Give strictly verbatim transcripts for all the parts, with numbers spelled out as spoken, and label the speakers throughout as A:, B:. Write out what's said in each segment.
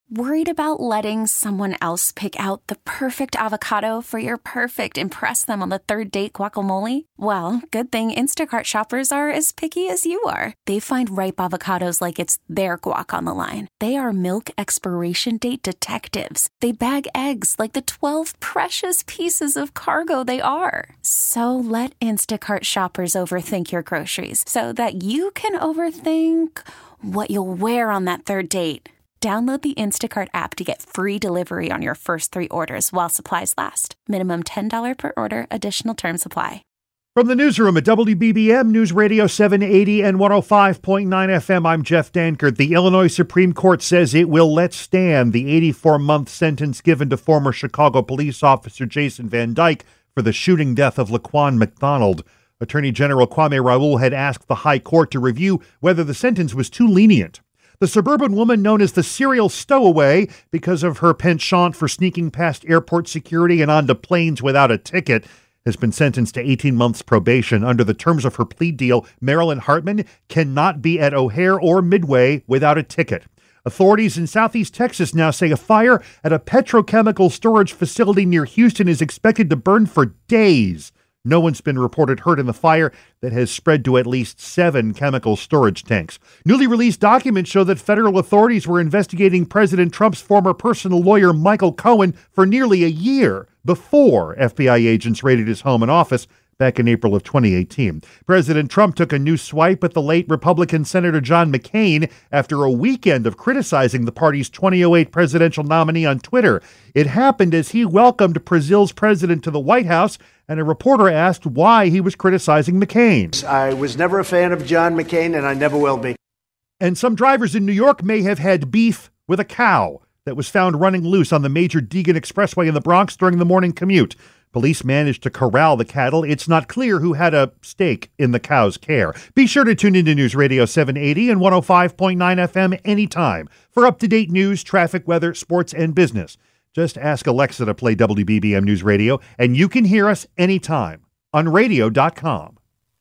A: Worried about letting someone else pick out the perfect avocado for your perfect impress them on the third date guacamole? Well, good thing Instacart shoppers are as picky as you are. They find ripe avocados like it's their guac on the line. They are milk expiration date detectives. They bag eggs like the twelve precious pieces of cargo they are. So let Instacart shoppers overthink your groceries so that you can overthink what you'll wear on that third date. Download the Instacart app to get free delivery on your first three orders while supplies last. Minimum ten dollars per order. Additional terms apply.
B: From the newsroom at W B B M News Radio seven eighty and one oh five point nine F M, I'm Jeff Dankert. The Illinois Supreme Court says it will let stand the eighty-four month sentence given to former Chicago police officer Jason Van Dyke for the shooting death of Laquan McDonald. Attorney General Kwame Raoul had asked the High Court to review whether the sentence was too lenient. The suburban woman known as the serial stowaway because of her penchant for sneaking past airport security and onto planes without a ticket has been sentenced to eighteen months probation. Under the terms of her plea deal, Marilyn Hartman cannot be at O'Hare or Midway without a ticket. Authorities in Southeast Texas now say a fire at a petrochemical storage facility near Houston is expected to burn for days. No one's been reported hurt in the fire that has spread to at least seven chemical storage tanks. Newly released documents show that federal authorities were investigating President Trump's former personal lawyer, Michael Cohen, for nearly a year before F B I agents raided his home and office back in April of twenty eighteen. President Trump took a new swipe at the late Republican Senator John McCain after a weekend of criticizing the party's twenty oh eight presidential nominee on Twitter. It happened as he welcomed Brazil's president to the White House, and a reporter asked why he was criticizing McCain.
C: I was never a fan of John McCain, and I never will be.
B: And some drivers in New York may have had beef with a cow that was found running loose on the major Deegan Expressway in the Bronx during the morning commute. Police managed to corral the cattle. It's not clear who had a stake in the cow's care. Be sure to tune into News Radio seven eighty and one oh five point nine F M anytime for up-to-date news, traffic, weather, sports, and business. Just ask Alexa to play W B B M News Radio, and you can hear us anytime on radio dot com.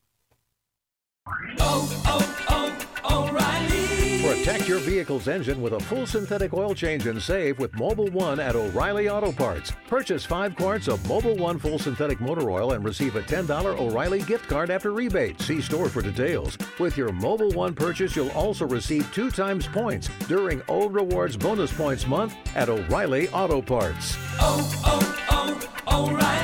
D: Oh, oh, oh, O'Reilly.
E: Protect your vehicle's engine with a full synthetic oil change and save with Mobil one at O'Reilly Auto Parts. Purchase five quarts of Mobil one full synthetic motor oil and receive a ten dollars O'Reilly gift card after rebate. See store for details. With your Mobil one purchase, you'll also receive two times points during O Rewards Bonus Points Month at O'Reilly Auto Parts.
D: Oh, oh, oh, O'Reilly.